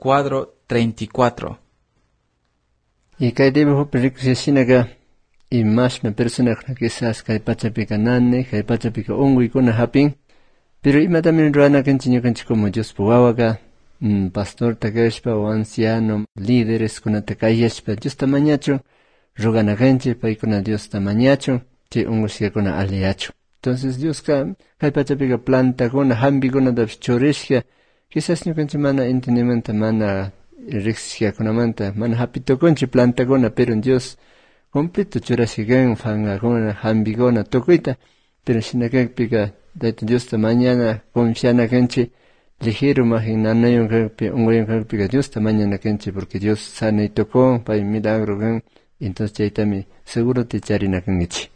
cuadro 34. Y kay dibujo película sinaga imashna persona quizás kay pachapika nane, kay pachapika unguykuna hapin, pero ima también ruana kanchiñukanchik como Dios puwawaga, pastor takashpa o anciano, líderes kunata kayashpa Dios tamañacho, rogana kanchik paykuna Dios tamañacho, che ungushkakuna aliacho. Entonces Dios kay pachapika planta kuna hambikuna dapish chorishka, quizás ñukanchik mana entendimanta mana rixishiakunamanta mana hapitukunchik plantakuna, pero Dios completo churashikan fangakuna hambikuna tukuyta, pero shinakakpika dayta Diosta mañana confiana kanchik ligero majin nanayun kakpi unguyan kakpika Diosta mañana kanchik porque Dios sanay tukun pay milagro kan, entonces chaytami seguro te charina kanchik.